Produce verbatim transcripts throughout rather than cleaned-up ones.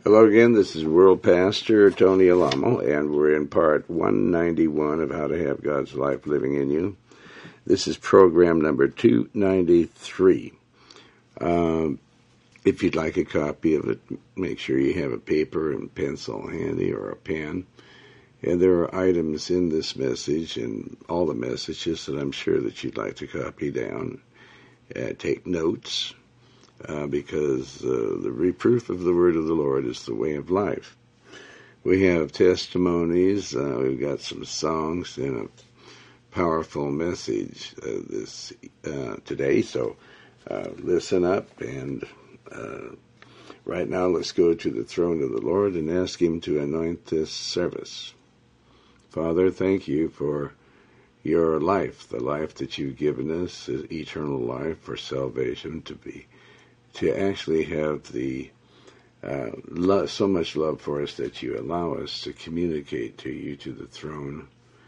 Hello again, this is World Pastor Tony Alamo, and we're in part one ninety-one of How to Have God's Life Living in You. This is program number two ninety-three. Um, if you'd like a copy of it, make sure you have a paper and pencil handy or a pen. And there are items in this message and all the messages that I'm sure that you'd like to copy down. Uh, take notes. Uh, because uh, the reproof of the word of the Lord is the way of life. We have testimonies, uh, we've got some songs, and a powerful message uh, this uh, today. So uh, listen up, and uh, right now let's go to the throne of the Lord and ask Him to anoint this service. Father, thank you for your life, the life that you've given us, eternal life for salvation, to be to actually have the uh, love, so much love for us that you allow us to communicate to you, to the throne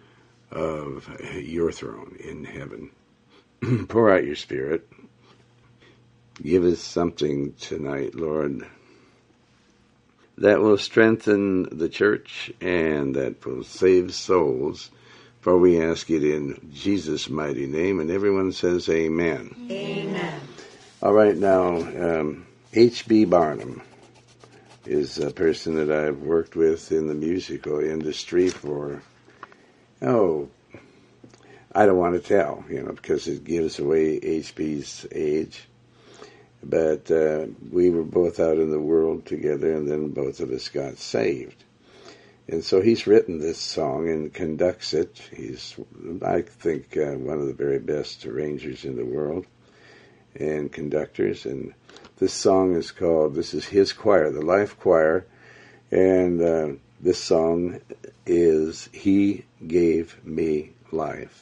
of your throne in heaven. Pour out your Spirit. Give us something tonight, Lord, that will strengthen the church and that will save souls. For we ask it in Jesus' mighty name, and everyone says amen. Amen. All right, now, um, H B Barnum is a person that I've worked with in the musical industry for, oh, I don't want to tell, you know, because it gives away H B's age. But uh, we were both out in the world together, and then both of us got saved. And so he's written this song and conducts it. He's, I think, uh, one of the very best arrangers in the world and conductors, and this song is called, this is his choir, the Life Choir, and uh, this song is He Gave Me Life.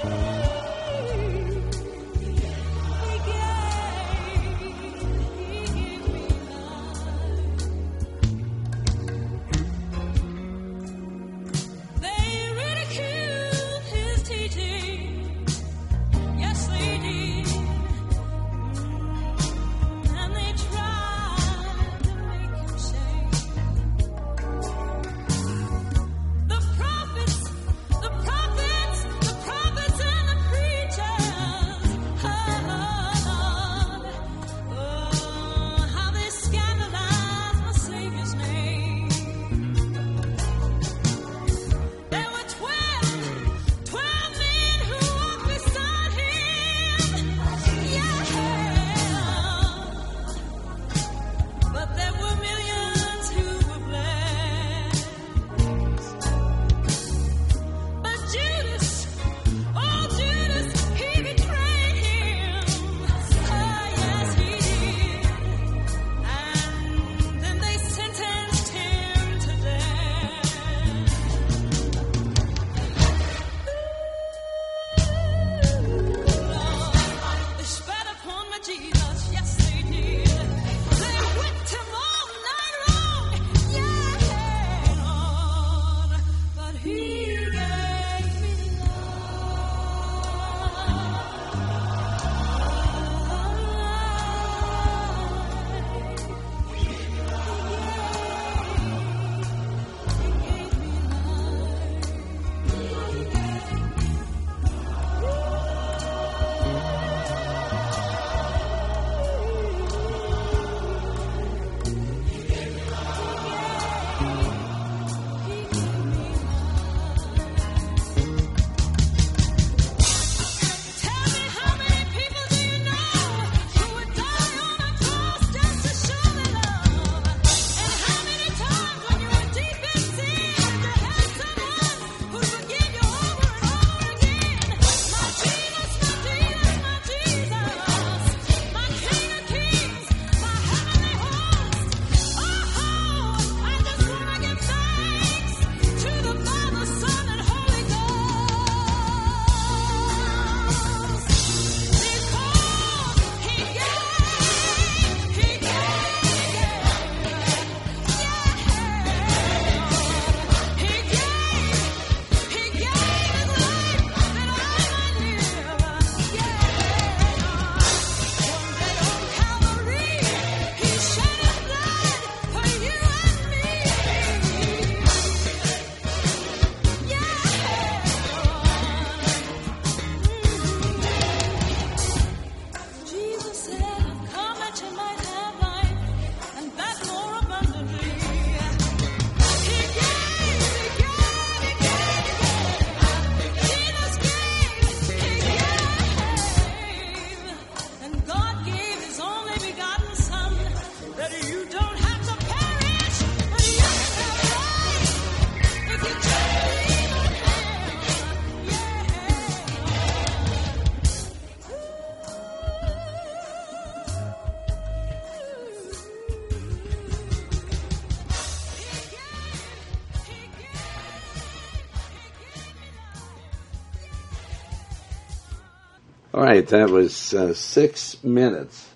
All right, that was uh, six minutes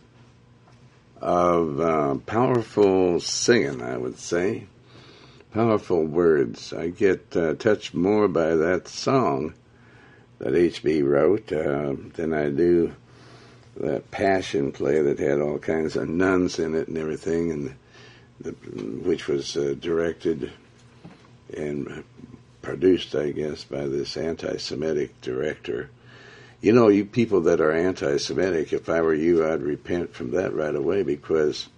of uh, powerful singing, I would say. Powerful words. I get uh, touched more by that song that H B wrote uh, than I do that Passion play that had all kinds of nuns in it and everything, and the, which was uh, directed and produced, I guess, by this anti-Semitic director. You know, you people that are anti-Semitic, if I were you, I'd repent from that right away, because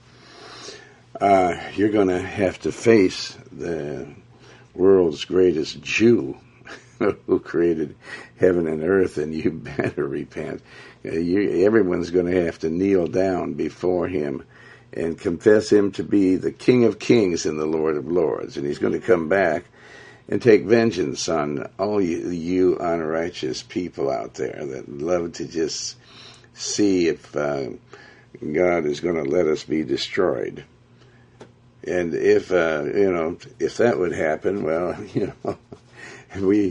uh, you're going to have to face the world's greatest Jew who created heaven and earth, and you better repent. Uh, you, everyone's going to have to kneel down before him and confess him to be the King of Kings and the Lord of Lords, and he's going to come back and take vengeance on all you, you unrighteous people out there that love to just see if uh, God is going to let us be destroyed. And if, uh, you know, if that would happen, well, you know, we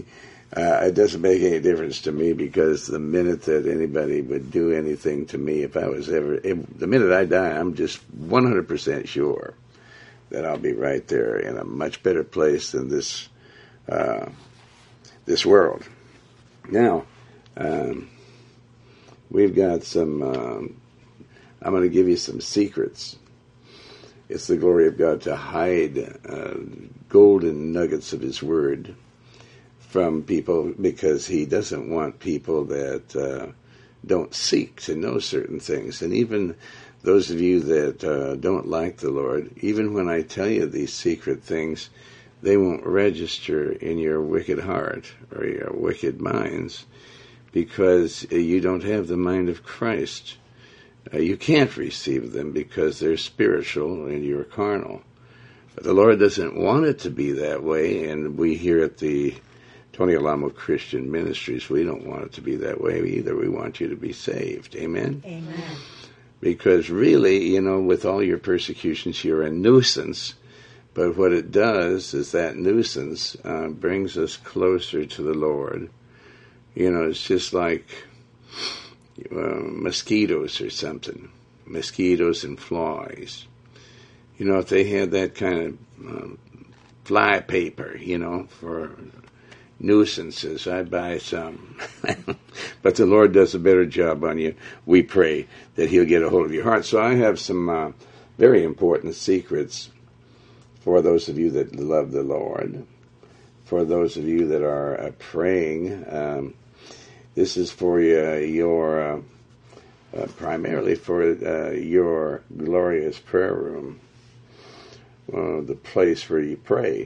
Uh, it doesn't make any difference to me, because the minute that anybody would do anything to me, if I was ever, if, the minute I die, I'm just one hundred percent sure that I'll be right there in a much better place than this uh, this world. Now, um, we've got some, um, I'm going to give you some secrets. It's the glory of God to hide uh, golden nuggets of His Word from people, because He doesn't want people that uh, don't seek to know certain things. And even those of you that uh, don't like the Lord, even when I tell you these secret things, they won't register in your wicked heart or your wicked minds, because you don't have the mind of Christ. Uh, you can't receive them because they're spiritual and you're carnal. But the Lord doesn't want it to be that way, and we here at the Tony Alamo Christian Ministries, we don't want it to be that way either. We want you to be saved. Amen? Amen. Because really, you know, with all your persecutions, you're a nuisance. But what it does is that nuisance uh, brings us closer to the Lord. You know, it's just like uh, mosquitoes or something. Mosquitoes and flies. You know, if they had that kind of um, fly paper, you know, for nuisances, I'd buy some. But the Lord does a better job on you. We pray that He'll get a hold of your heart. So I have some uh, very important secrets for those of you that love the Lord, for those of you that are uh, praying. Um, this is for uh, your, uh, uh, primarily for uh, your glorious prayer room, uh, the place where you pray.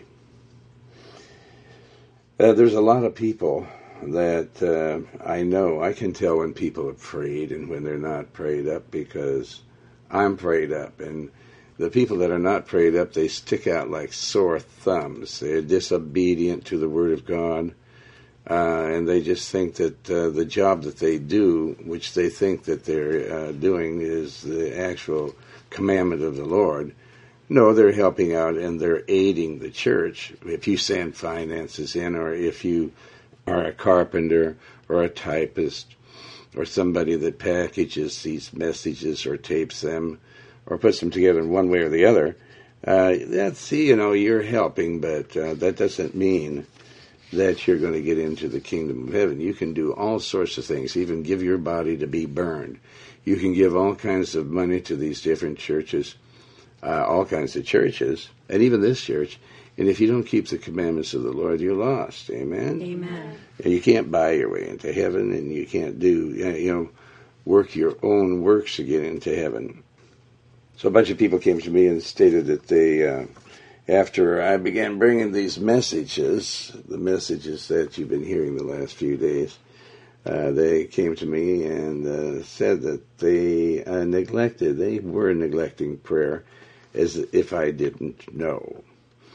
Uh, there's a lot of people that uh, I know. I can tell when people are prayed and when they're not prayed up, because I'm prayed up. And the people that are not prayed up, they stick out like sore thumbs. They're disobedient to the Word of God. Uh, and they just think that uh, the job that they do, which they think that they're uh, doing, is the actual commandment of the Lord. No, they're helping out and they're aiding the church. If you send finances in, or if you are a carpenter or a typist or somebody that packages these messages or tapes them or puts them together in one way or the other, uh, that's, you know, you're helping, but uh, that doesn't mean that you're going to get into the kingdom of heaven. You can do all sorts of things, even give your body to be burned. You can give all kinds of money to these different churches. Uh, all kinds of churches, and even this church, and if you don't keep the commandments of the Lord, you're lost. Amen? Amen. And you can't buy your way into heaven, and you can't do, you know, work your own works to get into heaven. So a bunch of people came to me and stated that they, uh, after I began bringing these messages, the messages that you've been hearing the last few days, uh, they came to me and uh, said that they uh, neglected, they were neglecting prayer, as if I didn't know.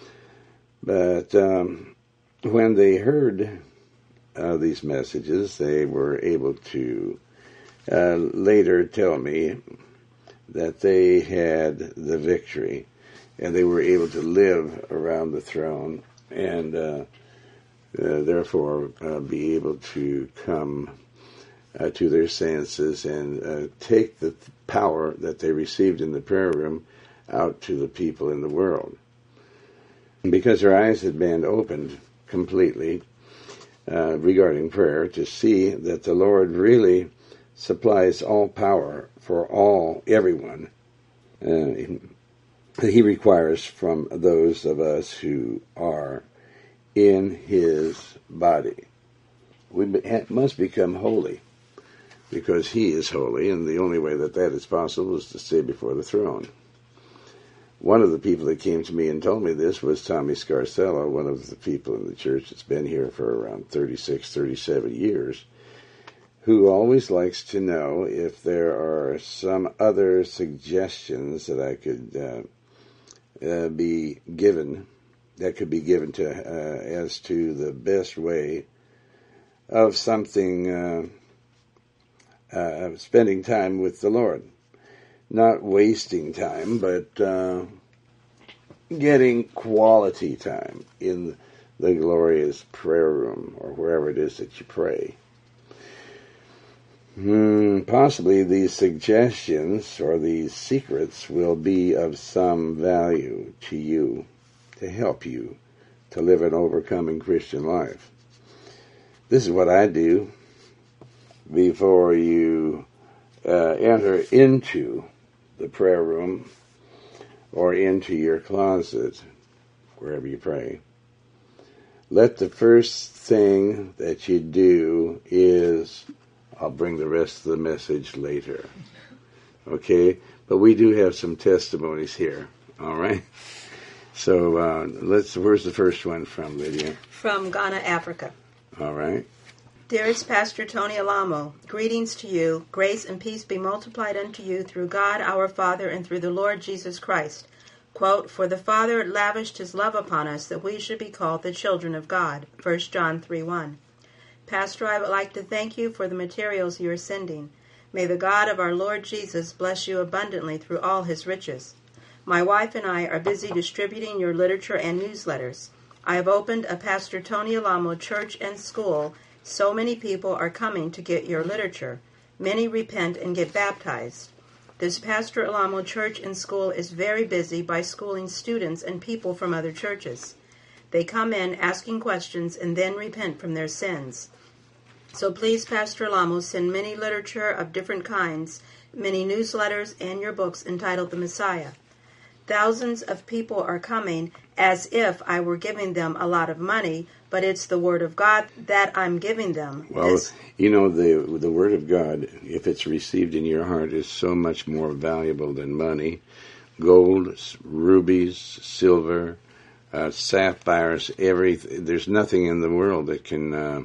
But um, when they heard uh, these messages, they were able to uh, later tell me that they had the victory, and they were able to live around the throne, and uh, uh, therefore uh, be able to come uh, to their senses and uh, take the power that they received in the prayer room out to the people in the world. Because their eyes had been opened completely uh, regarding prayer, to see that the Lord really supplies all power for all, everyone, uh, that He requires from those of us who are in His body. We must become holy, because He is holy, and the only way that that is possible is to stay before the throne. One of the people that came to me and told me this was Tommy Scarcella, one of the people in the church that's been here for around thirty-six, thirty-seven years, who always likes to know if there are some other suggestions that I could uh, uh, be given, that could be given to uh, as to the best way of something, uh, uh, spending time with the Lord. Not wasting time, but uh, getting quality time in the glorious prayer room, or wherever it is that you pray. Hmm, possibly these suggestions or these secrets will be of some value to you, to help you to live an overcoming Christian life. This is what I do before you uh, enter into the prayer room or into your closet, wherever you pray. Let the first thing that you do is, I'll bring the rest of the message later. Okay? But we do have some testimonies here. All right? So uh, let's. Where's the first one from, Lydia? From Ghana, Africa. All right. Dearest Pastor Tony Alamo, greetings to you. Grace and peace be multiplied unto you through God our Father and through the Lord Jesus Christ. Quote, for the Father lavished his love upon us that we should be called the children of God. First John three one. Pastor, I would like to thank you for the materials you are sending. May the God of our Lord Jesus bless you abundantly through all his riches. My wife and I are busy distributing your literature and newsletters. I have opened a Pastor Tony Alamo church and school. So many people are coming to get your literature. Many repent and get baptized. This Pastor Alamo church and school is very busy by schooling students and people from other churches. They come in asking questions and then repent from their sins. So please, Pastor Alamo, send many literature of different kinds, many newsletters, and your books entitled The Messiah. Thousands of people are coming as if I were giving them a lot of money, but it's the Word of God that I'm giving them. Well, This, you know, the the Word of God, if it's received in your heart, is so much more valuable than money. Gold, rubies, silver, uh, sapphires, every there's nothing in the world that can uh,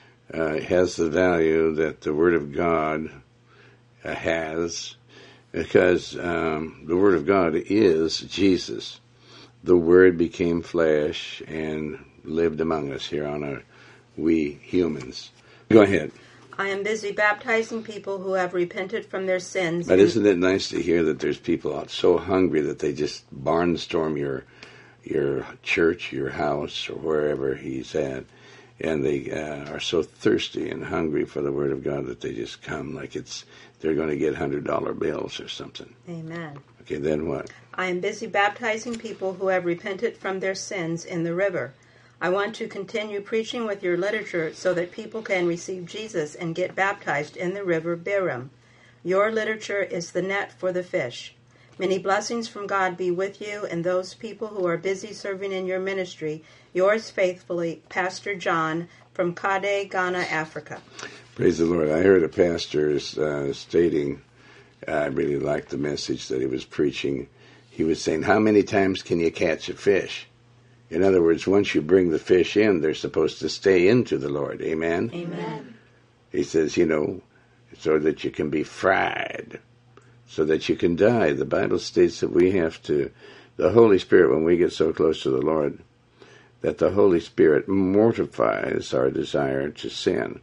uh, has the value that the Word of God uh, has, because um, the Word of God is Jesus. The Word became flesh and lived among us here on our, we humans. Go ahead. I am busy baptizing people who have repented from their sins. But isn't it nice to hear that there's people out so hungry that they just barnstorm your your church, your house, or wherever he's at, and they uh, are so thirsty and hungry for the Word of God that they just come like it's they're going to get hundred dollar bills or something. Amen. Okay, then what? I am busy baptizing people who have repented from their sins in the river. I want to continue preaching with your literature so that people can receive Jesus and get baptized in the river Biram. Your literature is the net for the fish. Many blessings from God be with you and those people who are busy serving in your ministry. Yours faithfully, Pastor John from Kade, Ghana, Africa. Praise the Lord. I heard a pastor uh, stating, uh, I really liked the message that he was preaching. He was saying, how many times can you catch a fish? In other words, once you bring the fish in, they're supposed to stay into the Lord. Amen? Amen. He says, you know, so that you can be fried, so that you can die. The Bible states that we have to, the Holy Spirit, when we get so close to the Lord, that the Holy Spirit mortifies our desire to sin,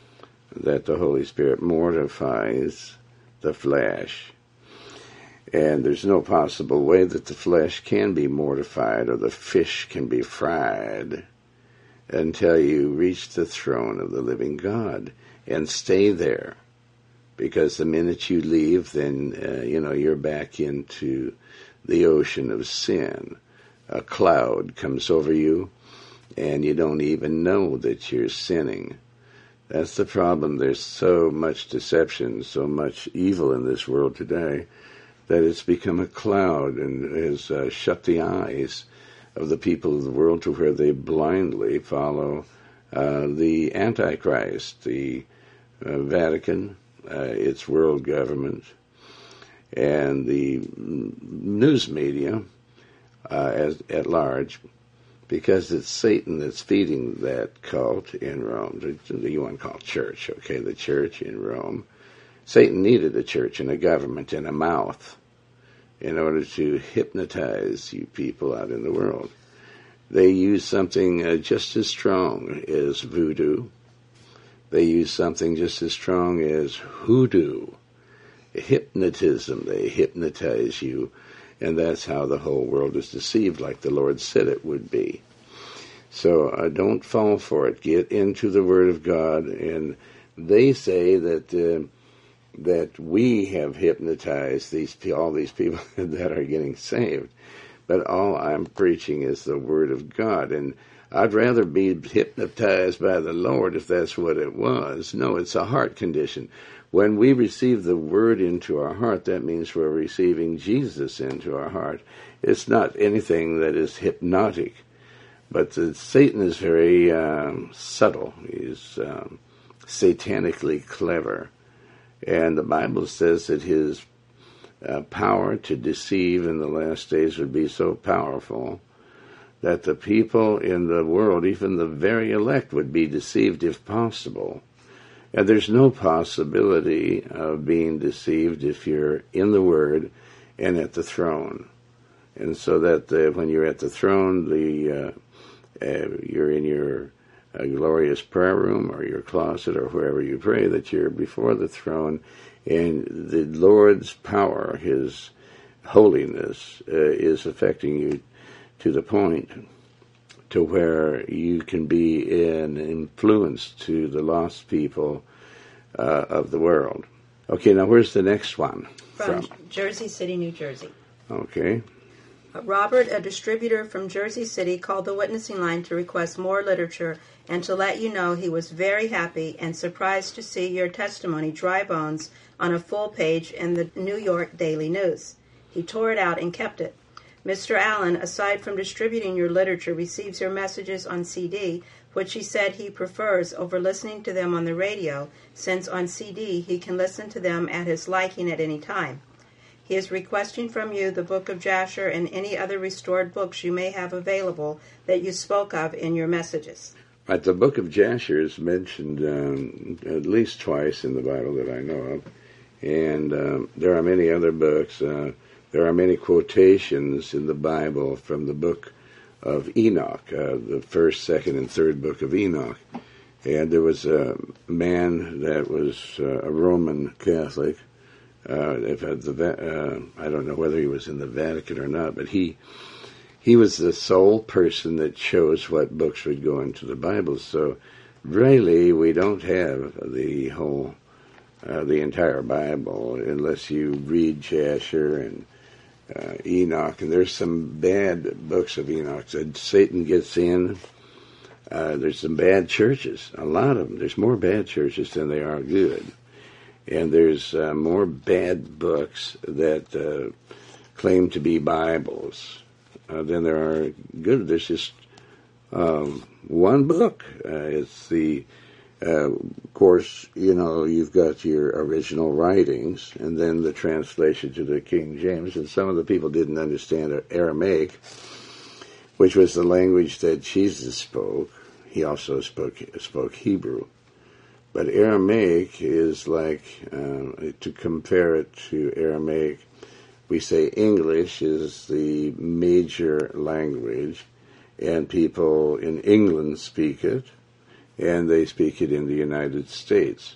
that the Holy Spirit mortifies the flesh. And there's no possible way that the flesh can be mortified or the fish can be fried until you reach the throne of the living God and stay there. Because the minute you leave, then, uh, you know, you're back into the ocean of sin. A cloud comes over you, and you don't even know that you're sinning. That's the problem. There's so much deception, so much evil in this world today, that it's become a cloud and has uh, shut the eyes of the people of the world to where they blindly follow uh, the Antichrist, the uh, Vatican, uh, its world government, and the news media uh, as, at large, because it's Satan that's feeding that cult in Rome. You want to call it church, okay, the church in Rome. Satan needed a church and a government and a mouth in order to hypnotize you people out in the world. They use something uh, just as strong as voodoo. They use something just as strong as hoodoo, hypnotism. They hypnotize you, and that's how the whole world is deceived, like the Lord said it would be. So uh, don't fall for it. Get into the Word of God. And they say that uh, that we have hypnotized these all these people that are getting saved. But all I'm preaching is the Word of God. And I'd rather be hypnotized by the Lord if that's what it was. No, it's a heart condition. When we receive the Word into our heart, that means we're receiving Jesus into our heart. It's not anything that is hypnotic. But the, Satan is very um, subtle. He's um, satanically clever. And the Bible says that his uh, power to deceive in the last days would be so powerful that the people in the world, even the very elect, would be deceived if possible. And there's no possibility of being deceived if you're in the Word and at the throne. And so that uh, when you're at the throne, the uh, uh, you're in your uh, glorious prayer room or your closet or wherever you pray, that you're before the throne, and the Lord's power, His holiness, uh, is affecting you to the point to where you can be an influence to the lost people uh, of the world. Okay, now where's the next one? From, from? Jersey City, New Jersey. Okay. Robert, a distributor from Jersey City, called the witnessing line to request more literature and to let you know he was very happy and surprised to see your testimony, Dry Bones, on a full page in the New York Daily News. He tore it out and kept it. Mister Allen, aside from distributing your literature, receives your messages on C D, which he said he prefers over listening to them on the radio, since on C D he can listen to them at his liking at any time. He is requesting from you the Book of Jasher and any other restored books you may have available that you spoke of in your messages. Right, the Book of Jasher is mentioned um, at least twice in the Bible that I know of, and um, there are many other books. Uh, there are many quotations in the Bible from the Book of Enoch, uh, the first, second, and third book of Enoch. And there was a man that was uh, a Roman Catholic. Uh, if the uh, I don't know whether he was in the Vatican or not, but he he was the sole person that chose what books would go into the Bible. So really, we don't have the whole, uh, the entire Bible unless you read Jasher and uh, Enoch. And there's some bad books of Enoch that Satan gets in. Uh, there's some bad churches, a lot of them. There's more bad churches than there are good. And there's uh, more bad books that uh, claim to be Bibles uh, than there are good. There's just um, one book. Uh, it's the, uh, of course, you know, you've got your original writings and then the translation to the King James. And some of the people didn't understand Aramaic, which was the language that Jesus spoke. He also spoke spoke Hebrew. But Aramaic is like, uh, to compare it to Aramaic, we say English is the major language, and people in England speak it, and they speak it in the United States.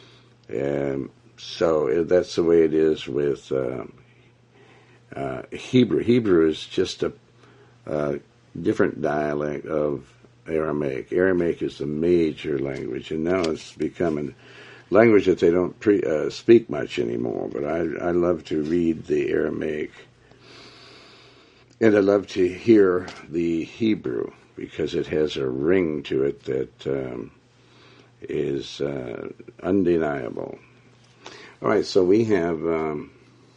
And so that's the way it is with uh, uh, Hebrew. Hebrew is just a uh, different dialect of Aramaic. Aramaic is the major language, and now it's become a language that they don't pre, uh, speak much anymore. But I, I love to read the Aramaic, and I love to hear the Hebrew because it has a ring to it that um, is uh, undeniable. All right, so we have. Um,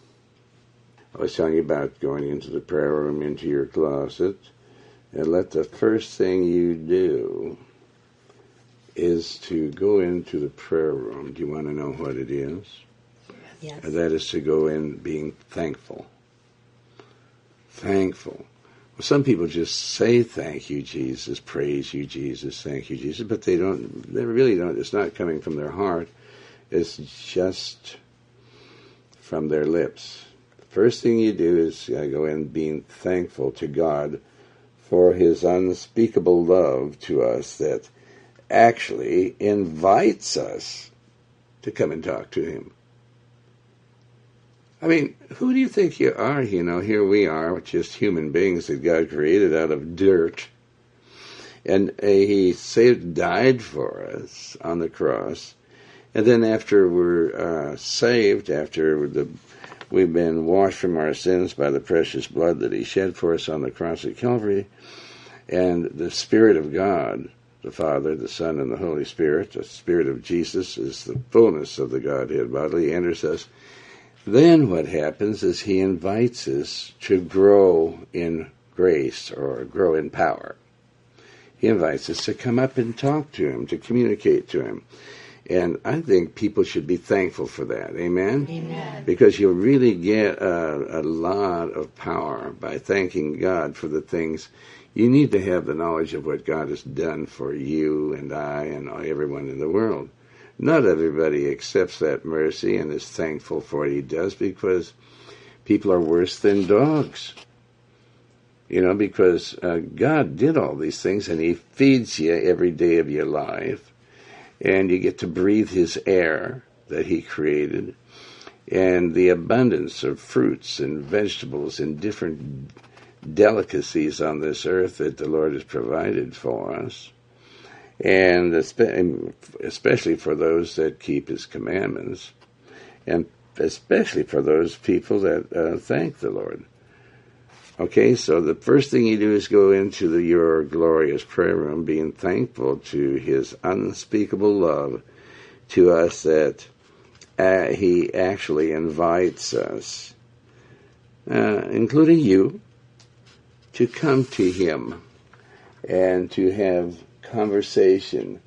I was telling you about going into the prayer room, into your closet. And let the first thing you do is to go into the prayer room. Do you want to know what it is? Yes. And that is to go in being thankful. Thankful. Well, some people just say thank you, Jesus, praise you, Jesus, thank you, Jesus, but they don't, they really don't, it's not coming from their heart. It's just from their lips. The first thing you do is uh, go in being thankful to God for His unspeakable love to us that actually invites us to come and talk to Him. I mean, who do you think you are? You know, here we are, just human beings that God created out of dirt. And uh, he saved, died for us on the cross. And then after we're uh, saved, after the, we've been washed from our sins by the precious blood that he shed for us on the cross at Calvary, and the Spirit of God, the Father, the Son, and the Holy Spirit, the Spirit of Jesus is the fullness of the Godhead bodily, enters us. Then what happens is he invites us to grow in grace or grow in power. He invites us to come up and talk to him, to communicate to him. And I think people should be thankful for that. Amen? Amen. Because you'll really get a, a lot of power by thanking God for the things. You need to have the knowledge of what God has done for you and I and everyone in the world. Not everybody accepts that mercy and is thankful for what he does, because people are worse than dogs. You know, because uh, God did all these things, and he feeds you every day of your life, and you get to breathe his air that he created, and the abundance of fruits and vegetables and different delicacies on this earth that the Lord has provided for us, and especially for those that keep his commandments, and especially for those people that uh, thank the Lord. Okay, so the first thing you do is go into the, your glorious prayer room, being thankful to his unspeakable love to us, that uh, he actually invites us, uh, including you, to come to him and to have conversation,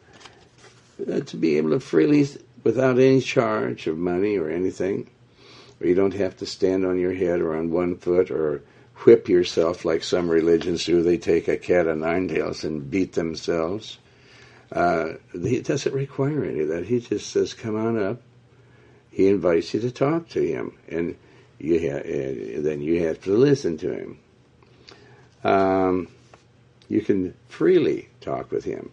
uh, to be able to freely, without any charge of money or anything, where you don't have to stand on your head or on one foot or whip yourself like some religions do. They take a cat of nine tails and beat themselves. Uh, he doesn't require any of that. He just says, come on up. He invites you to talk to him, and you ha- uh, then you have to listen to him. Um, you can freely talk with him.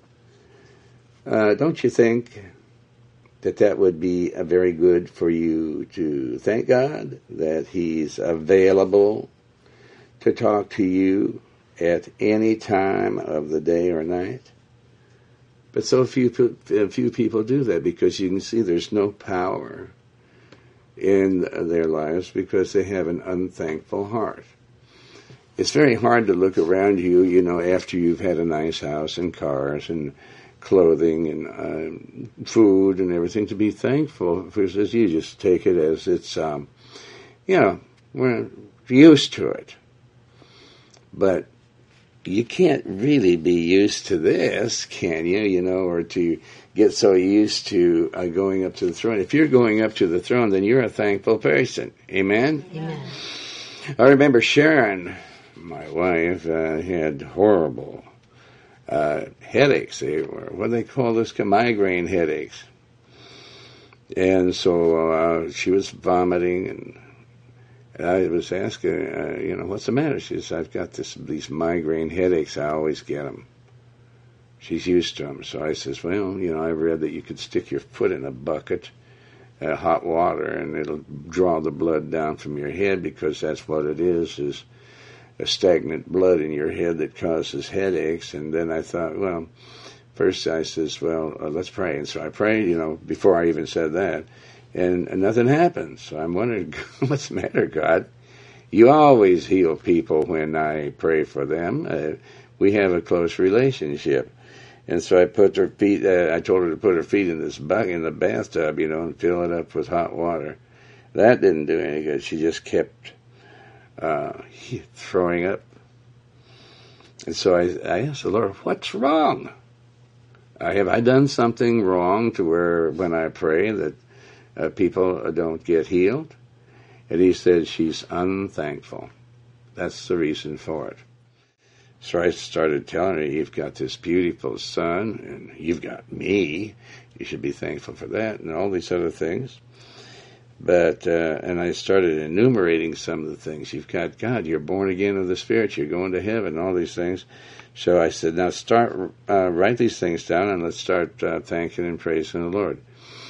Uh, don't you think that that would be uh, very good for you to thank God that he's available to talk to you at any time of the day or night? But so few, few people do that, because you can see there's no power in their lives because they have an unthankful heart. It's very hard to look around you, you know, after you've had a nice house and cars and clothing and uh, food and everything, to be thankful, because you just take it as it's, um, you know, we're used to it. But you can't really be used to this, can you? You know, or to get so used to uh, going up to the throne. If you're going up to the throne, then you're a thankful person. Amen? Amen. I remember Sharon, my wife, uh, had horrible uh, headaches. They were, what do they call this? Migraine headaches. And so uh, she was vomiting, and I was asking, uh, you know, what's the matter? She says, I've got this these migraine headaches. I always get them. She's used to them. So I says, well, you know, I read that you could stick your foot in a bucket, uh, hot water, and it'll draw the blood down from your head, because that's what it is, is a stagnant blood in your head that causes headaches. And then I thought, well, first I says, well, uh, let's pray. And so I prayed, you know, before I even said that. And, and nothing happened. So I'm wondering, what's the matter, God? You always heal people when I pray for them. Uh, we have a close relationship. And so I put her feet, uh, I told her to put her feet in this bucket, in the bathtub, you know, and fill it up with hot water. That didn't do any good. She just kept uh, throwing up. And so I, I asked the Lord, what's wrong? Uh, have I done something wrong to where when I pray that Uh, people don't get healed? And he said, she's unthankful. That's the reason for it. So I started telling her, you've got this beautiful son, and you've got me. You should be thankful for that, and all these other things. But, uh, and I started enumerating some of the things. You've got God, you're born again of the Spirit, you're going to heaven, all these things. So I said, now start, uh, write these things down, and let's start uh, thanking and praising the Lord.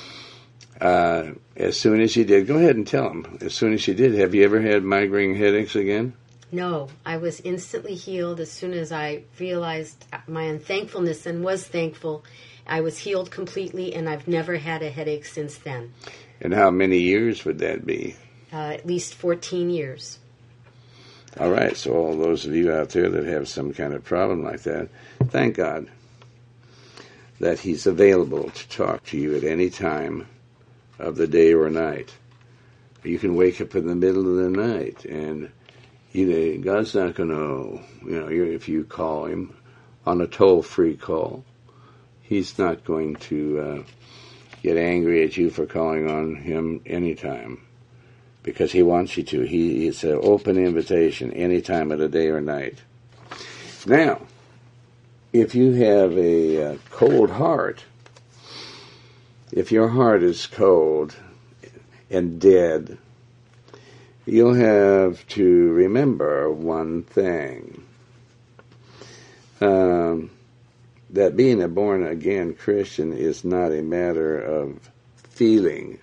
Uh, as soon as she did, go ahead and tell them. As soon as she did, have you ever had migraine headaches again? No, I was instantly healed as soon as I realized my unthankfulness and was thankful. I was healed completely, and I've never had a headache since then. And how many years would that be? Uh, at least fourteen years. All right, so all those of you out there that have some kind of problem like that, thank God that He's available to talk to you at any time of the day or night. You can wake up in the middle of the night, and you know, God's not going to, you know, if you call Him on a toll-free call, He's not going to uh, get angry at you for calling on Him anytime, because He wants you to. He, it's an open invitation any time of the day or night. Now, if you have a uh, cold heart, if your heart is cold and dead, you'll have to remember one thing. Um, that being a born-again Christian is not a matter of feeling,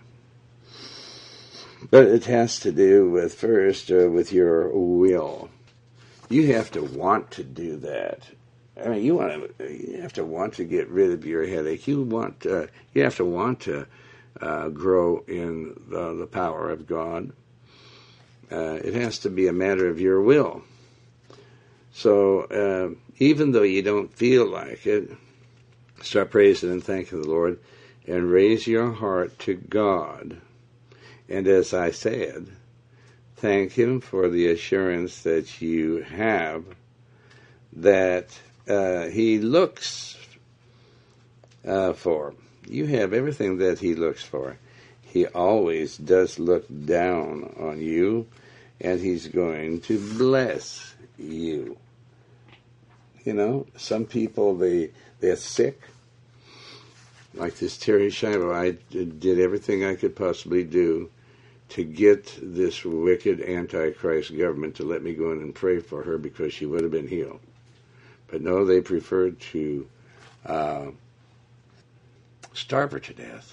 but it has to do with, first, uh, with your will. You have to want to do that. I mean, you want to. You have to want to get rid of your headache. You want. Uh, you have to want to uh, grow in the, the power of God. Uh, it has to be a matter of your will. So uh, even though you don't feel like it, start praising and thanking the Lord, and raise your heart to God. And as I said, thank Him for the assurance that you have that uh, He looks uh, for. You have everything that He looks for. He always does look down on you, and He's going to bless you. You know, some people, they, they're sick. Like this Terry Shivo, I did everything I could possibly do to get this wicked Antichrist government to let me go in and pray for her because she would have been healed. But no, they preferred to uh, starve her to death.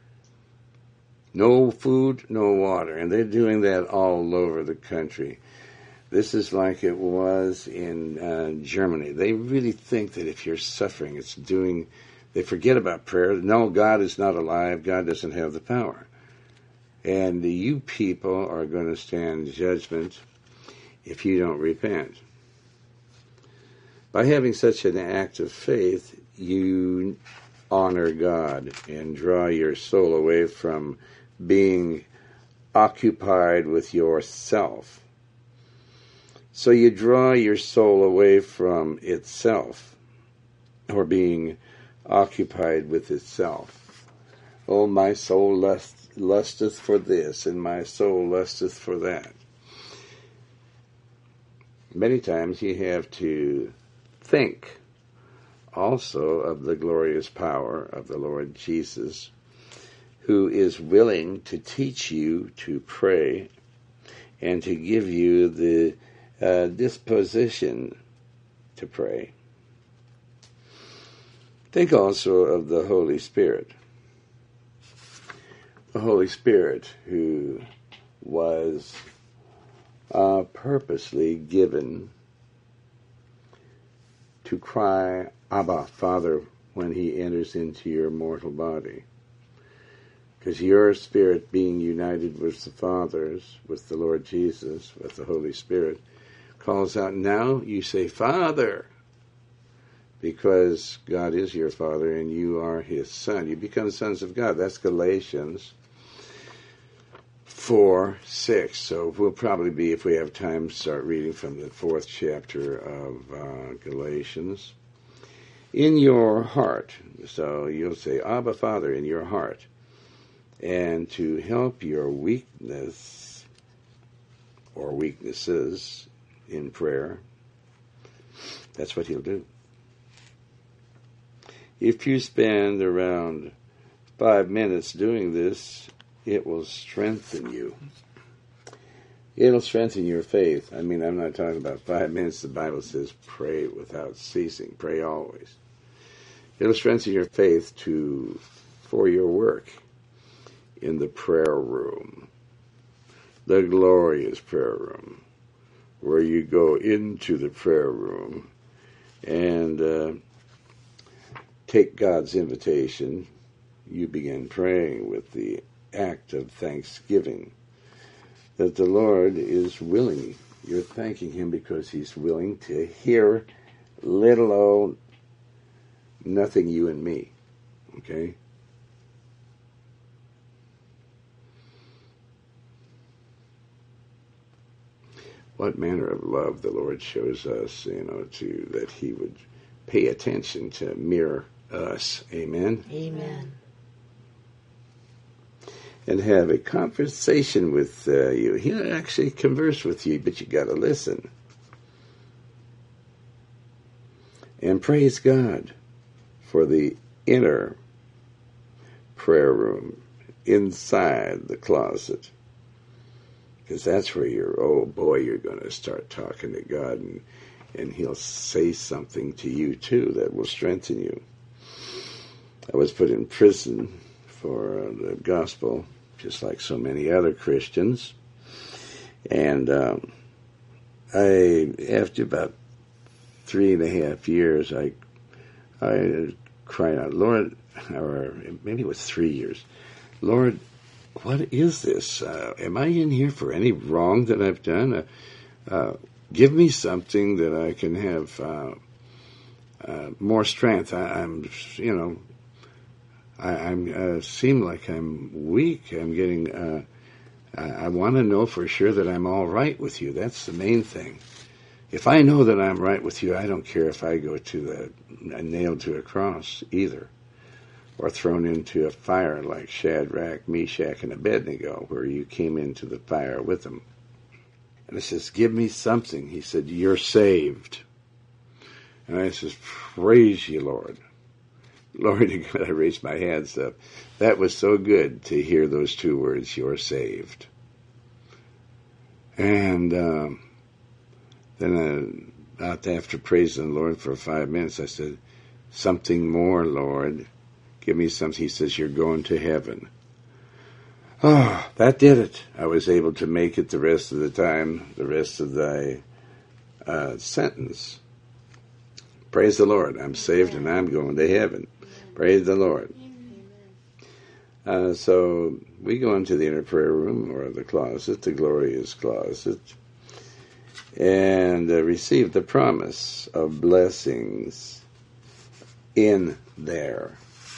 No food, no water. And they're doing that all over the country. This is like it was in uh, Germany. They really think that if you're suffering, it's doing... They forget about prayer. No, God is not alive. God doesn't have the power. And you people are going to stand judgment if you don't repent. By having such an act of faith, you honor God and draw your soul away from being occupied with yourself. So you draw your soul away from itself, or being occupied with itself. Oh, my soul lust, lusteth for this, and my soul lusteth for that. Many times you have to think also of the glorious power of the Lord Jesus, who is willing to teach you to pray and to give you the uh, disposition to pray. Think also of the Holy Spirit. The Holy Spirit who was uh, purposely given to cry, Abba, Father, when He enters into your mortal body. Because your spirit being united with the Father's, with the Lord Jesus, with the Holy Spirit, calls out, now you say, Father, because God is your Father and you are His Son. You become sons of God. That's Galatians four, six. So we'll probably be, if we have time, start reading from the fourth chapter of uh, Galatians. In your heart. So you'll say, Abba, Father, in your heart. And to help your weakness or weaknesses in prayer, that's what He'll do. If you spend around five minutes doing this, it will strengthen you. It'll strengthen your faith. I mean, I'm not talking about five minutes. The Bible says pray without ceasing. Pray always. It'll strengthen your faith to for your work in the prayer room, the glorious prayer room, where you go into the prayer room and uh, take God's invitation. You begin praying with the act of thanksgiving that the Lord is willing. You're thanking Him because He's willing to hear little old nothing you and me. Okay? What manner of love the Lord shows us, you know, to that He would pay attention to mere us. Amen? Amen. And have a conversation with uh, you. He'll actually converse with you, but you got to listen. And praise God for the inner prayer room inside the closet. Because that's where you're, oh boy, you're going to start talking to God, and, and He'll say something to you too that will strengthen you. I was put in prison for uh, the gospel, just like so many other Christians. And um, I, after about three and a half years, I, I cried out, Lord, or maybe it was three years, Lord, what is this? Uh, am I in here for any wrong that I've done? Uh, uh, give me something that I can have uh, uh, more strength. I, I'm, you know, I I'm, uh, seem like I'm weak. I'm getting. Uh, I, I want to know for sure that I'm all right with you. That's the main thing. If I know that I'm right with you, I don't care if I go to the nailed to a cross either, or thrown into a fire like Shadrach, Meshach, and Abednego, where you came into the fire with them. And it says, give me something. He said, you're saved. And I says, praise you, Lord. Glory to God, I raised my hands up. That was so good to hear those two words, you're saved. And um, then uh, after praising the Lord for five minutes, I said, something more, Lord. Give me something. He says, you're going to heaven. Oh, that did it. I was able to make it the rest of the time, the rest of the uh, sentence. Praise the Lord. I'm saved and I'm going to heaven. Praise the Lord. Uh, so we go into the inner prayer room, or the closet, the glorious closet, and uh, receive the promise of blessings in there.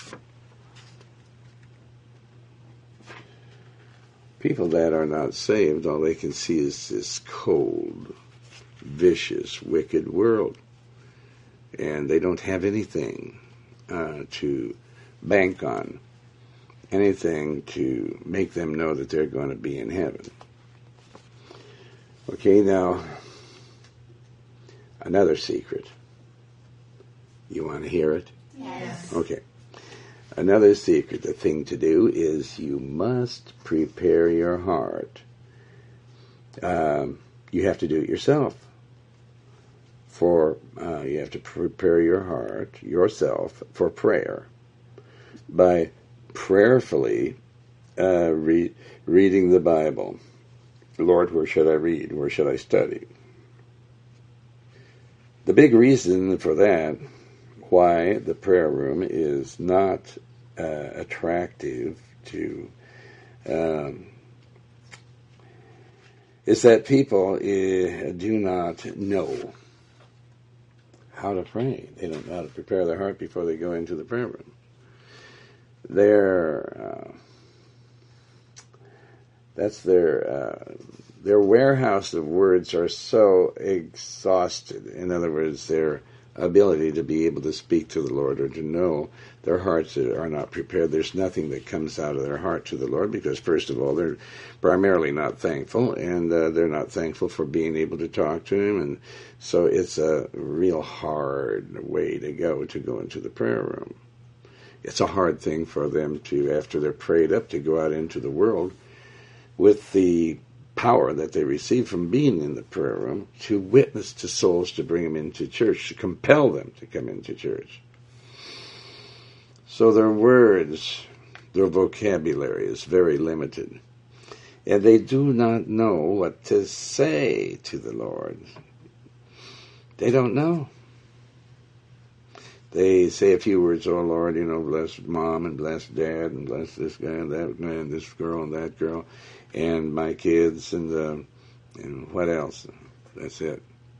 People that are not saved, all they can see is this cold, vicious, wicked world. And they don't have anything uh, to bank on, anything to make them know that they're going to be in heaven. Okay, now, another secret. You want to hear it? Yes. Okay. Another secret, the thing to do is you must prepare your heart. Um, you have to do it yourself. For uh, you have to prepare your heart, yourself, for prayer by prayerfully uh, re- reading the Bible. Lord, where should I read? Where should I study? The big reason for that, why the prayer room is not uh, attractive to, um, is that people uh, do not know how to pray. They don't know how to prepare their heart before they go into the prayer room. Their, uh, that's their, uh, their warehouse of words are so exhausted. In other words, their ability to be able to speak to the Lord or to know, their hearts are not prepared. There's nothing that comes out of their heart to the Lord because, first of all, they're primarily not thankful, and uh, they're not thankful for being able to talk to Him. And so it's a real hard way to go, to go into the prayer room. It's a hard thing for them to, after they're prayed up, to go out into the world with the power that they receive from being in the prayer room to witness to souls, to bring them into church, to compel them to come into church. So their words, their vocabulary is very limited. and they do not know what to say to the Lord. They don't know. They say a few words, oh Lord, you know, bless mom and bless dad and bless this guy and that guy and this girl and that girl and my kids and, uh, and what else? That's it.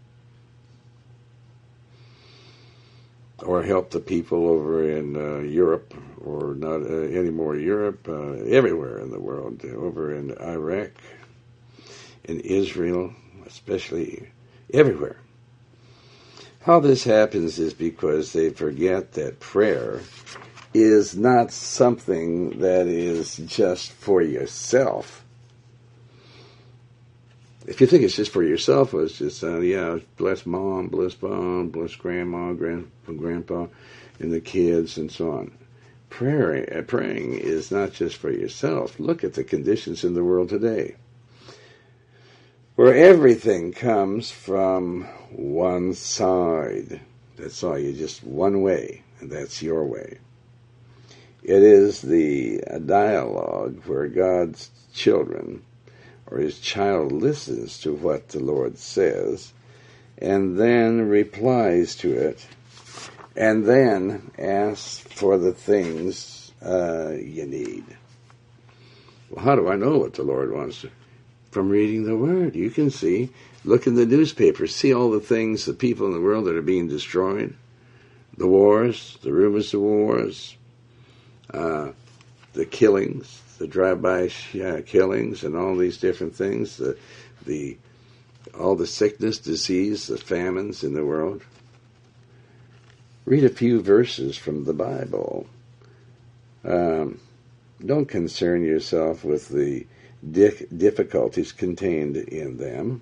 Or help the people over in uh, Europe, or not uh, anymore Europe, uh, everywhere in the world, over in Iraq, in Israel, especially everywhere. How this happens is because they forget that prayer is not something that is just for yourself. If you think it's just for yourself, it's just, uh, yeah, bless mom, bless mom, bless grandma, grandpa, grandpa, and the kids, and so on. Prayer, praying is not just for yourself. Look at the conditions in the world today, where everything comes from one side. That's all, you just one way, and that's your way. It is the dialogue where God's children or his child listens to what the Lord says, and then replies to it, and then asks for the things uh, you need. Well, how do I know what the Lord wants to? From reading the Word. You can see, look in the newspaper, see all the things, the people in the world that are being destroyed, the wars, the rumors of wars, uh, the killings, the drive-by uh, killings, and all these different things, the, the all the sickness, disease, the famines in the world. Read a few verses from the Bible. Um, don't concern yourself with the di- difficulties contained in them.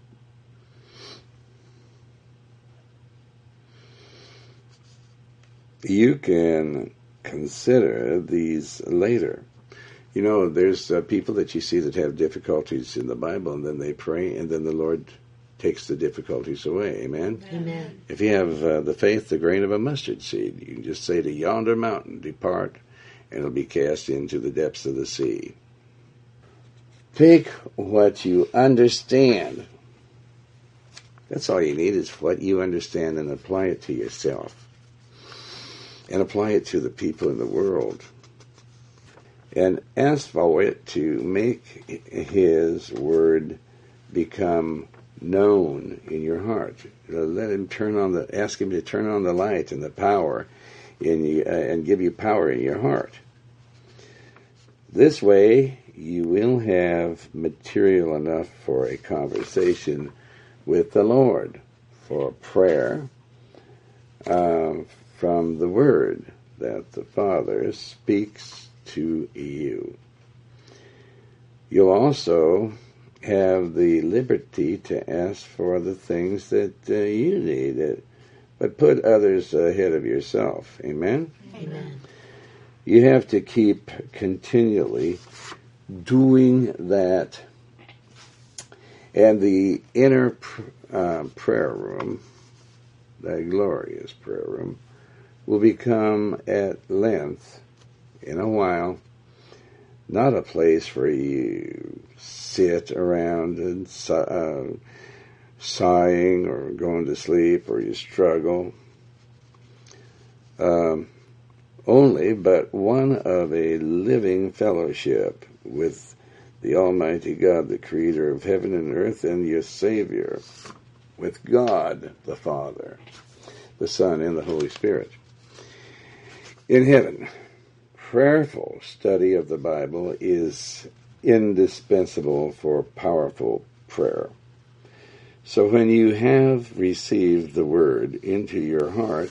You can consider these later. You know, there's uh, people that you see that have difficulties in the Bible, and then they pray, and then the Lord takes the difficulties away. Amen? Amen. If you have uh, the faith, the grain of a mustard seed, you can just say to yonder mountain, depart, and it'll be cast into the depths of the sea. Take what you understand. That's all you need, is what you understand, and apply it to yourself. And apply it to the people in the world. And ask for it to make his word become known in your heart. Let him turn on the, ask him to turn on the light and the power in you, uh, and give you power in your heart. This way, you will have material enough for a conversation with the Lord, for prayer uh, from the word that the Father speaks to you. You'll also have the liberty to ask for the things that uh, you need, but put others ahead of yourself. Amen? Amen. You have to keep continually doing that. And the inner uh, prayer room, that glorious prayer room, will become at length, in a while, not a place where you sit around and uh, sighing or going to sleep or you struggle. Um, only, but one of a living fellowship with the Almighty God, the Creator of heaven and earth, and your Savior, with God the Father, the Son, and the Holy Spirit. In heaven, prayerful study of the Bible is indispensable for powerful prayer. So when you have received the Word into your heart,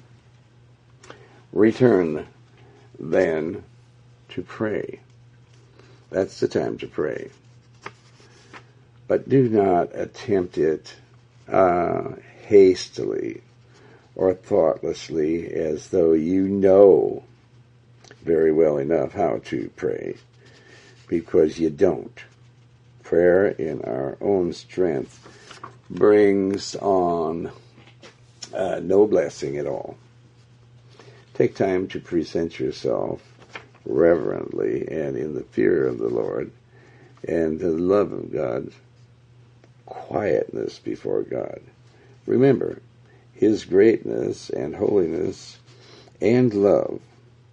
return then to pray. That's the time to pray. But do not attempt it uh, hastily or thoughtlessly, as though you know very well enough how to pray, because you don't. Prayer in our own strength brings on uh, no blessing at all. Take time to present yourself reverently and in the fear of the Lord and the love of God, quietness before God. Remember, His greatness and holiness and love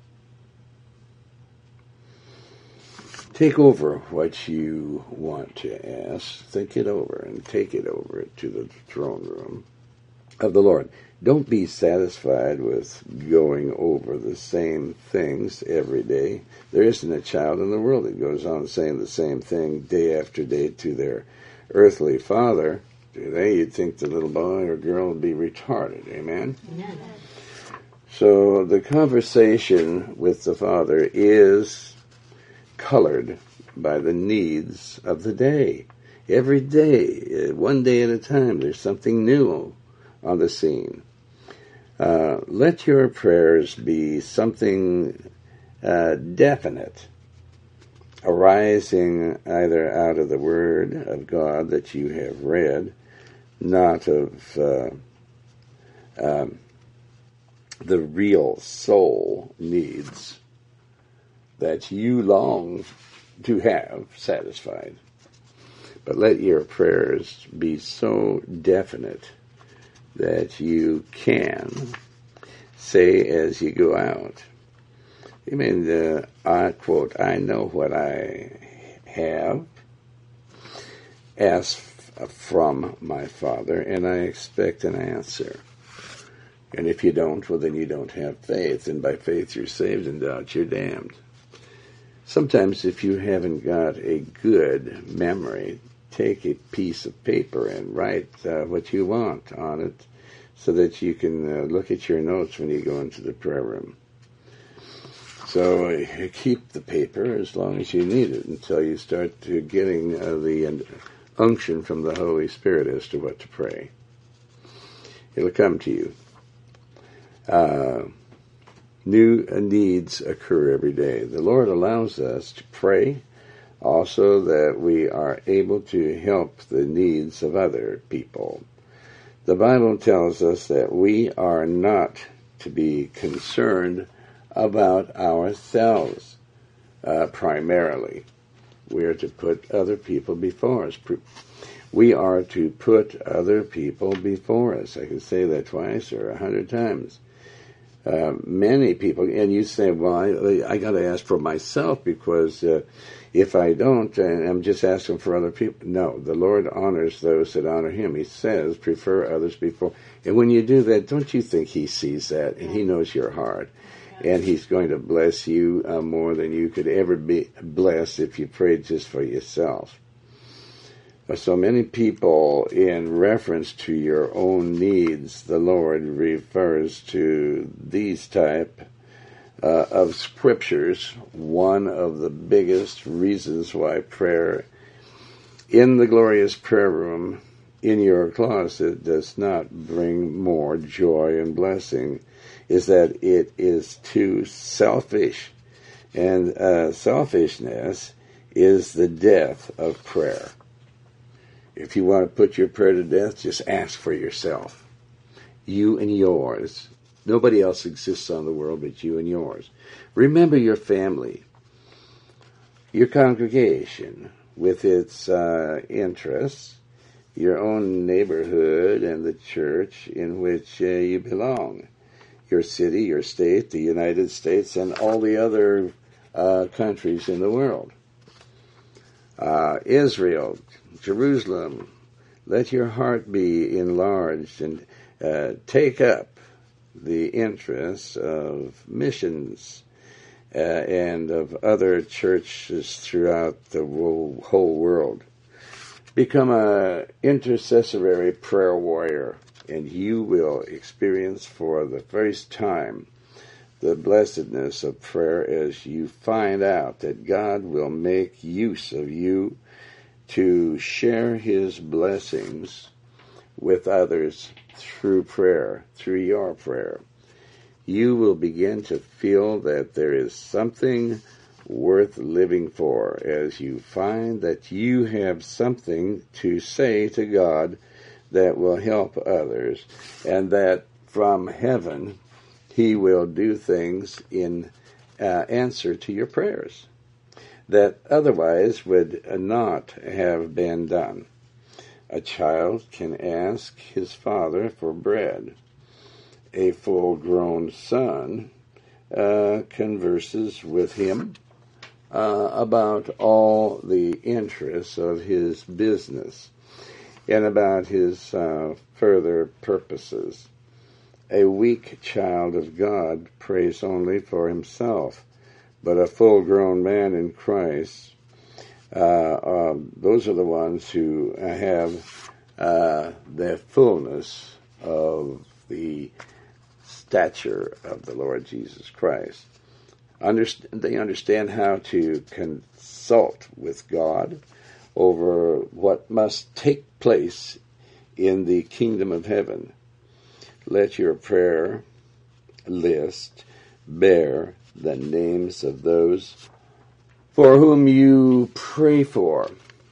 take over what you want to ask. Think it over and take it over to the throne room of the Lord. Don't be satisfied with going over the same things every day. There isn't a child in the world that goes on saying the same thing day after day to their earthly father. Do they? You'd think the little boy or girl would be retarded. Amen? Amen. So the conversation with the Father is colored by the needs of the day. Every day, one day at a time, there's something new on the scene. Uh, let your prayers be something uh, definite, arising either out of the Word of God that you have read, not of uh, um, the real soul needs that you long to have satisfied. But let your prayers be so definite that you can say as you go out, I mean, uh, I quote, I know what I have asked from my Father, and I expect an answer. And if you don't, well, then you don't have faith, and by faith you're saved, and doubt you're damned. Sometimes if you haven't got a good memory, take a piece of paper and write uh, what you want on it so that you can uh, look at your notes when you go into the prayer room. So uh, keep the paper as long as you need it until you start to getting uh, the unction from the Holy Spirit as to what to pray. It'll come to you. Uh, new needs occur every day. The Lord allows us to pray also that we are able to help the needs of other people. The Bible tells us that we are not to be concerned about ourselves uh, primarily. We are to put other people before us. We are to put other people before us. I can say that twice or a hundred times. Uh, many people, and you say, well, I, I got to ask for myself because uh, if I don't, and I'm just asking for other people. No, the Lord honors those that honor Him. He says, prefer others before. And when you do that, don't you think He sees that, and He knows your heart, and He's going to bless you uh, more than you could ever be blessed if you prayed just for yourself. So many people, in reference to your own needs, the Lord refers to these type uh, of scriptures. One of the biggest reasons why prayer in the glorious prayer room in your closet does not bring more joy and blessing is that it is too selfish. And uh, selfishness is the death of prayer. If you want to put your prayer to death, just ask for yourself. You and yours. Nobody else exists on the world but you and yours. Remember your family, your congregation with its uh, interests, your own neighborhood and the church in which uh, you belong, your city, your state, the United States, and all the other uh, countries in the world. Uh, Israel, Jerusalem, let your heart be enlarged and uh, take up the interests of missions uh, and of other churches throughout the whole, whole world. Become an intercessory prayer warrior, and you will experience for the first time the blessedness of prayer as you find out that God will make use of you to share His blessings with others through prayer, through your prayer. You will begin to feel that there is something worth living for as you find that you have something to say to God that will help others, and that from heaven He will do things in uh, answer to your prayers. that otherwise would not have been done. A child can ask his father for bread. A full-grown son uh, converses with him uh, about all the interests of his business and about his uh, further purposes. A weak child of God prays only for himself, but a full-grown man in Christ, uh, uh, those are the ones who have uh, the fullness of the stature of the Lord Jesus Christ. Underst- they understand how to consult with God over what must take place in the kingdom of heaven. Let your prayer list bear the names of those for whom you pray for.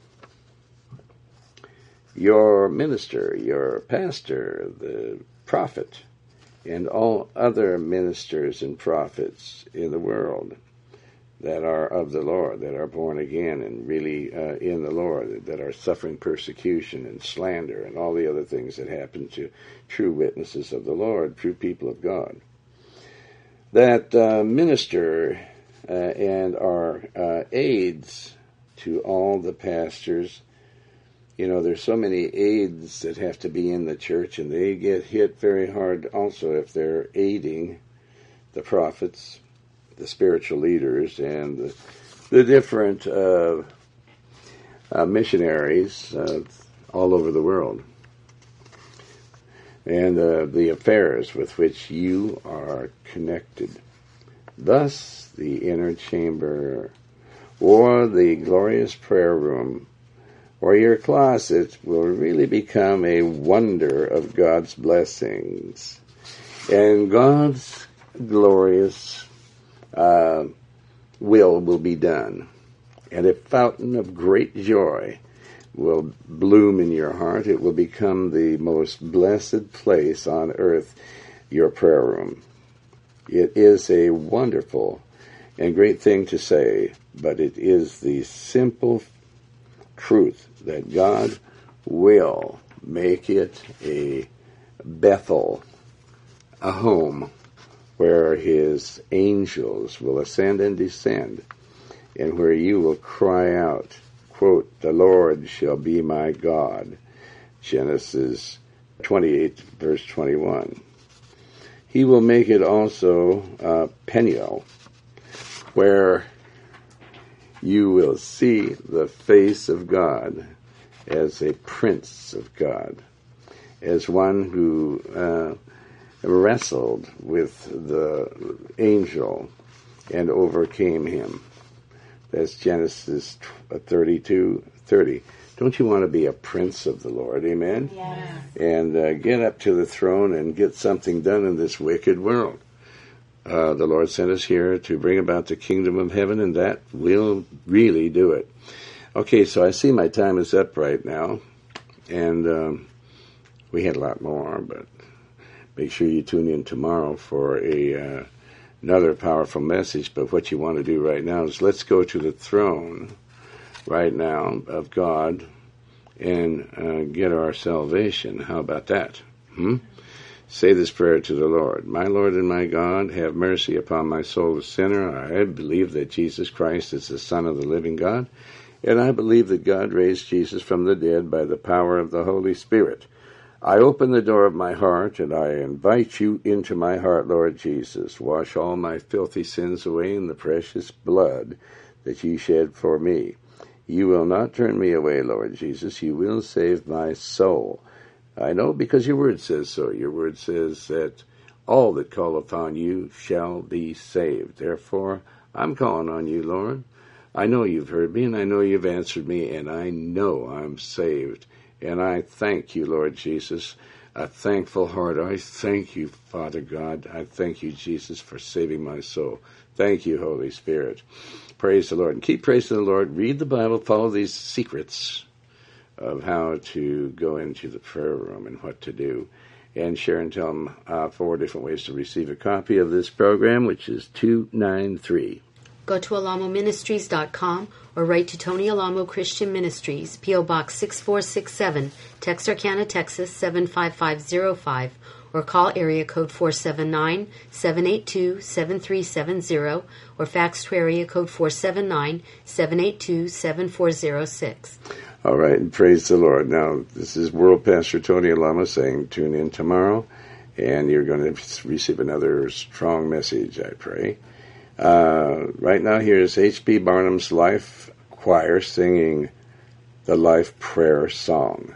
Your minister, your pastor, the prophet, and all other ministers and prophets in the world that are of the Lord, that are born again and really uh, in the Lord, that are suffering persecution and slander and all the other things that happen to true witnesses of the Lord, true people of God. That uh, minister uh, and are uh, aides to all the pastors. You know, there's so many aides that have to be in the church, and they get hit very hard also if they're aiding the prophets, the spiritual leaders, and the, the different uh, uh, missionaries uh, all over the world, and uh, the affairs with which you are connected. Thus, the inner chamber, or the glorious prayer room, or your closet will really become a wonder of God's blessings and God's glorious uh, will will be done. And a fountain of great joy will bloom in your heart. It will become the most blessed place on earth, your prayer room. It is a wonderful and great thing to say, but it is the simple truth that God will make it a Bethel, a home where his angels will ascend and descend, and where you will cry out, quote, "The Lord shall be my God," Genesis twenty-eight, verse twenty-one. He will make it also uh, Peniel, where you will see the face of God as a prince of God, as one who uh, wrestled with the angel and overcame him. That's Genesis thirty-two thirty. Don't you want to be a prince of the Lord? Amen? Yes. And uh, get up to the throne and get something done in this wicked world. Uh, the Lord sent us here to bring about the kingdom of heaven, and that will really do it. Okay, so I see my time is up right now, and um, we had a lot more, but make sure you tune in tomorrow for a uh, another powerful message. But what you want to do right now is let's go to the throne right now of God and uh, get our salvation. How about that? Hmm? Say this prayer to the Lord. My Lord and my God, have mercy upon my soul, a sinner. I believe that Jesus Christ is the Son of the living God, and I believe that God raised Jesus from the dead by the power of the Holy Spirit. I open the door of my heart, and I invite you into my heart, Lord Jesus. Wash all my filthy sins away in the precious blood that you shed for me. You will not turn me away, Lord Jesus. You will save my soul. I know because your word says so. Your word says that all that call upon you shall be saved. Therefore, I'm calling on you, Lord. I know you've heard me, and I know you've answered me, and I know I'm saved. And I thank you, Lord Jesus. A thankful heart. I thank you, Father God. I thank you, Jesus, for saving my soul. Thank you, Holy Spirit. Praise the Lord. And keep praising the Lord. Read the Bible. Follow these secrets of how to go into the prayer room and what to do. And share and tell them uh, four different ways to receive a copy of this program, which is two ninety-three. go to alamo ministries dot com or write to Tony Alamo Christian Ministries, P O. Box six four six seven, Texarkana, Texas seven five five zero five, or call area code four seven nine, seven eight two, seven three seven zero, or fax to area code four seven nine, seven eight two, seven four zero six. All right, and praise the Lord. Now, this is World Pastor Tony Alamo saying tune in tomorrow, and you're going to receive another strong message, I pray. Uh, right now, here's H P Barnum's Life Choir singing the Life Prayer Song.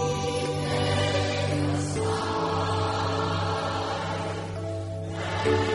Thank you.